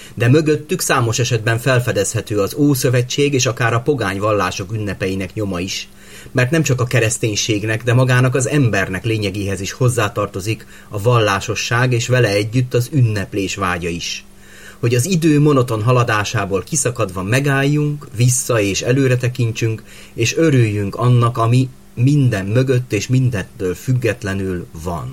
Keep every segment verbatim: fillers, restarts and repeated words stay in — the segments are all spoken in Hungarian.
de mögöttük számos esetben felfedezhető az Ószövetség és akár a pogány vallások ünnepeinek nyoma is, mert nem csak a kereszténységnek, de magának az embernek lényegéhez is hozzátartozik a vallásosság, és vele együtt az ünneplés vágya is. Hogy az idő monoton haladásából kiszakadva megálljunk, vissza és előre tekintsünk, és örüljünk annak, ami minden mögött és mindettől függetlenül van.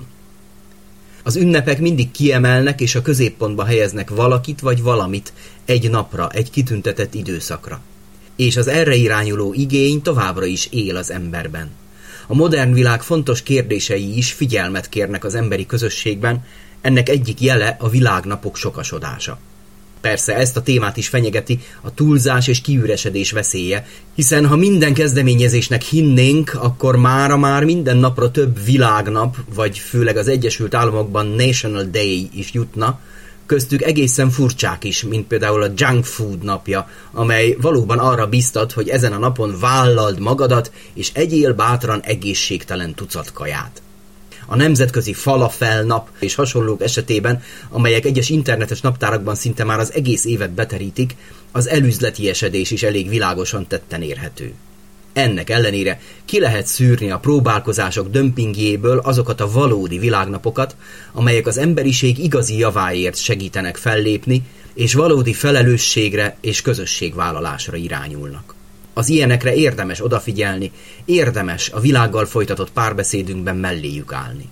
Az ünnepek mindig kiemelnek és a középpontba helyeznek valakit vagy valamit egy napra, egy kitüntetett időszakra. És az erre irányuló igény továbbra is él az emberben. A modern világ fontos kérdései is figyelmet kérnek az emberi közösségben, ennek egyik jele a világnapok sokasodása. Persze ezt a témát is fenyegeti a túlzás és kiüresedés veszélye, hiszen ha minden kezdeményezésnek hinnénk, akkor mára már minden napra több világnap, vagy főleg az Egyesült Államokban National Day is jutna, köztük egészen furcsák is, mint például a Junk Food napja, amely valóban arra biztat, hogy ezen a napon vállald magadat, és egyél bátran egészségtelen tucat kaját. A nemzetközi falafel nap és hasonlók esetében, amelyek egyes internetes naptárakban szinte már az egész évet beterítik, az elüzletiesedés is elég világosan tetten érhető. Ennek ellenére ki lehet szűrni a próbálkozások dömpingjéből azokat a valódi világnapokat, amelyek az emberiség igazi javáért segítenek fellépni, és valódi felelősségre és közösségvállalásra irányulnak. Az ilyenekre érdemes odafigyelni, érdemes a világgal folytatott párbeszédünkben melléjük állni.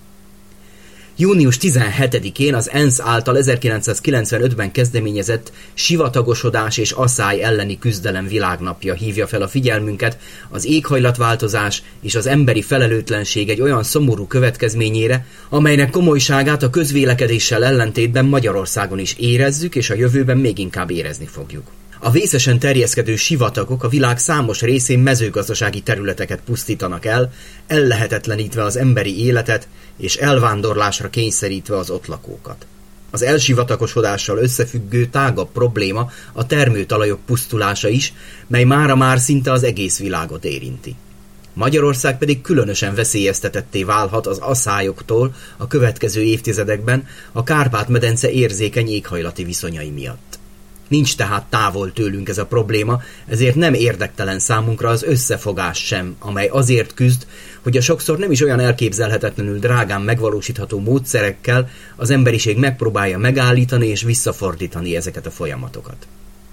június tizenhetedikén az ENSZ által ezerkilencszázkilencvenötben kezdeményezett sivatagosodás és aszály elleni küzdelem világnapja hívja fel a figyelmünket az éghajlatváltozás és az emberi felelőtlenség egy olyan szomorú következményére, amelynek komolyságát a közvélekedéssel ellentétben Magyarországon is érezzük, és a jövőben még inkább érezni fogjuk. A vészesen terjeszkedő sivatagok a világ számos részén mezőgazdasági területeket pusztítanak el, ellehetetlenítve az emberi életet és elvándorlásra kényszerítve az ott lakókat. Az elsivatagosodással összefüggő tágabb probléma a termőtalajok pusztulása is, mely mára már szinte az egész világot érinti. Magyarország pedig különösen veszélyeztetetté válhat az aszályoktól a következő évtizedekben a Kárpát-medence érzékeny éghajlati viszonyai miatt. Nincs tehát távol tőlünk ez a probléma, ezért nem érdektelen számunkra az összefogás sem, amely azért küzd, hogy a sokszor nem is olyan elképzelhetetlenül drágán megvalósítható módszerekkel az emberiség megpróbálja megállítani és visszafordítani ezeket a folyamatokat.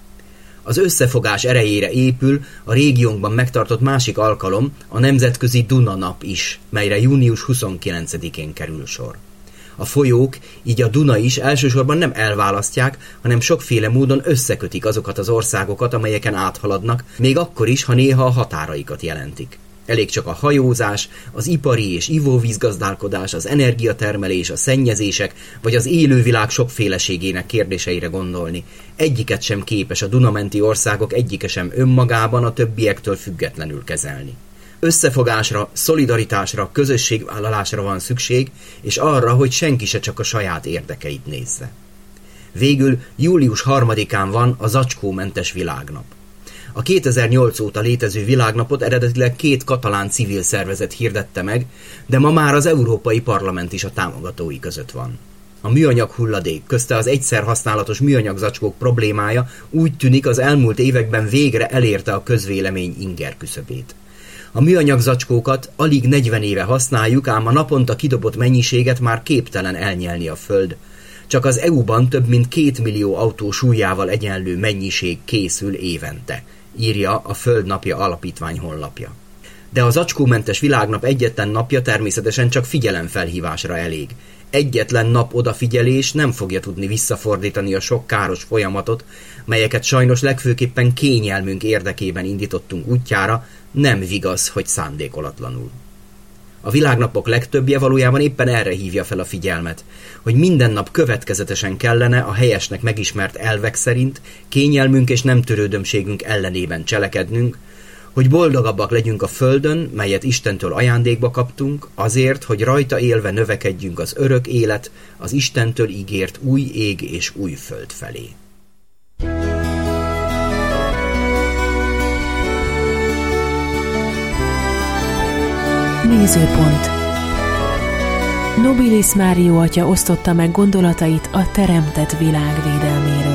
Az összefogás erejére épül a régiónkban megtartott másik alkalom, a Nemzetközi Duna nap is, melyre június huszonkilencedikén kerül sor. A folyók, így a Duna is elsősorban nem elválasztják, hanem sokféle módon összekötik azokat az országokat, amelyeken áthaladnak, még akkor is, ha néha a határaikat jelentik. Elég csak a hajózás, az ipari és ivóvízgazdálkodás, az energiatermelés, a szennyezések, vagy az élővilág sokféleségének kérdéseire gondolni. Egyiket sem képes a Dunamenti országok egyike sem önmagában a többiektől függetlenül kezelni. Összefogásra, szolidaritásra, közösségvállalásra van szükség, és arra, hogy senki se csak a saját érdekeit nézze. Végül július harmadikán van a zacskómentes világnap. A kétezer-nyolc óta létező világnapot eredetileg két katalán civil szervezet hirdette meg, de ma már az Európai Parlament is a támogatói között van. A műanyag hulladék, közte az egyszer használatos műanyag zacskók problémája úgy tűnik az elmúlt években végre elérte a közvélemény inger küszöbét. A műanyag zacskókat alig negyven éve használjuk, ám a naponta kidobott mennyiséget már képtelen elnyelni a föld. Csak az é u-ban több mint két millió autó súlyával egyenlő mennyiség készül évente, írja a Földnapja Alapítvány honlapja. De a zacskómentes világnap egyetlen napja természetesen csak figyelemfelhívásra elég. Egyetlen nap odafigyelés nem fogja tudni visszafordítani a sok káros folyamatot, melyeket sajnos legfőképpen kényelmünk érdekében indítottunk útjára, nem vigaz, hogy szándékolatlanul. A világnapok legtöbbje valójában éppen erre hívja fel a figyelmet, hogy minden nap következetesen kellene a helyesnek megismert elvek szerint kényelmünk és nem törődömségünk ellenében cselekednünk, hogy boldogabbak legyünk a földön, melyet Istentől ajándékba kaptunk, azért, hogy rajta élve növekedjünk az örök élet, az Istentől ígért új ég és új föld felé. Nézőpont. Nobilis Mário atya osztotta meg gondolatait a teremtett világ védelméről.